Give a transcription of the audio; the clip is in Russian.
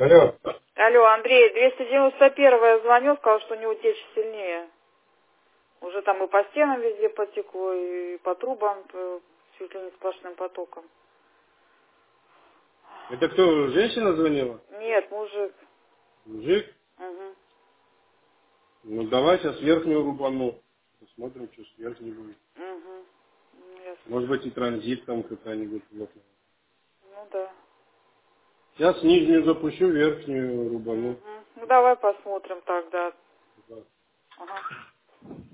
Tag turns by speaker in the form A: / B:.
A: Алло.
B: Алло, Андрей, 291 я звонил, сказал, что у него течь сильнее. Уже там и по стенам везде потекло, и по трубам чуть ли не сплошным потоком.
A: Это кто, женщина звонила?
B: Нет, мужик.
A: Мужик?
B: Угу.
A: Ну давай сейчас верхнюю рубану. Посмотрим, что с верхней будет.
B: Угу. Ну, ясно.
A: Может быть и транзит там какая-нибудь.
B: Ну да.
A: Сейчас нижнюю запущу, верхнюю рубану.
B: Угу. Ну давай посмотрим тогда.
A: Да.
B: Ага.